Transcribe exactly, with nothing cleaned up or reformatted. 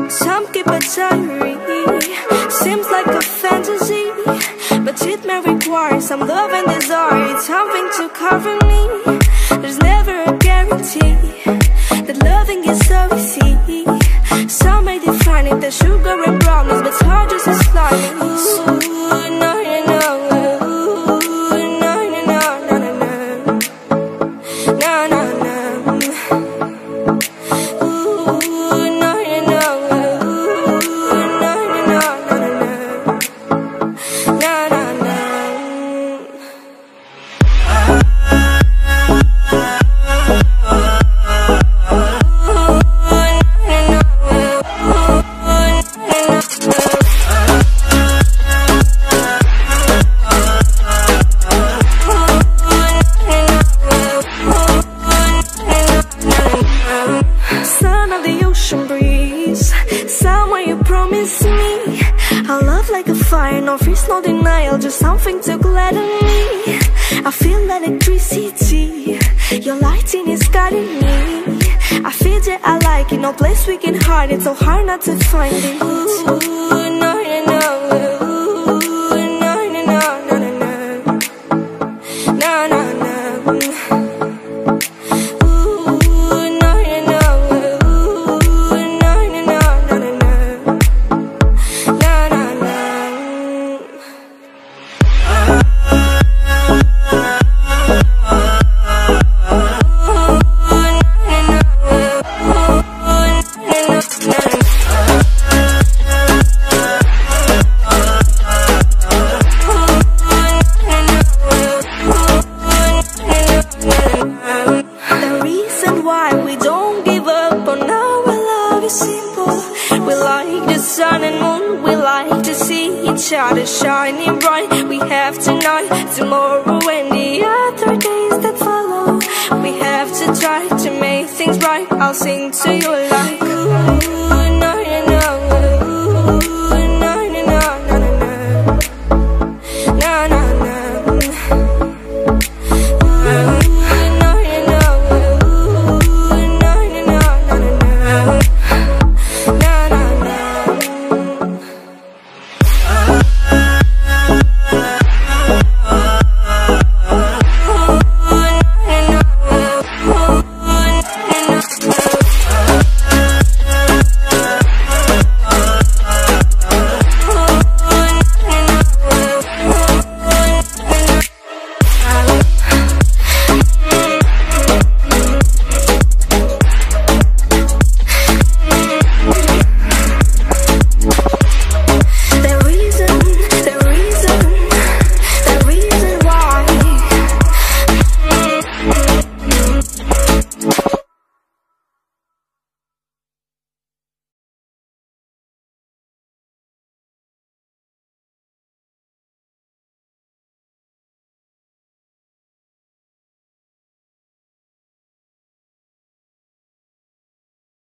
Some keep a diary, seems like a fantasy, but it may require some love and desire. It's something to cover me. There's never a guarantee that loving is so easy. Some may define it as sugar and brownies, but it's hard just as slimy. Ooh, no, no, no. Ooh, no, no, no, no, no, no. No, no, no. Ooh, no, no, no. Ooh, no, no, no, no, no, no. No, no, no. Son of the ocean breeze, somewhere you promise me a love like a fire, no fears, no denial, just something to gladden me. I feel electricity, your lighting is guiding me. I feel that I like it, no place we can hide it, so hard not to find it. Ooh, no, no, no. Ooh, no, no, no, no, no, no. No, no, no. The reason why we don't give up on our love is simple. We like the sun and moon, we like to see each other shining bright. We have tonight, tomorrow and the other days that follow. We have to try to make things right. I'll sing to you like ooh.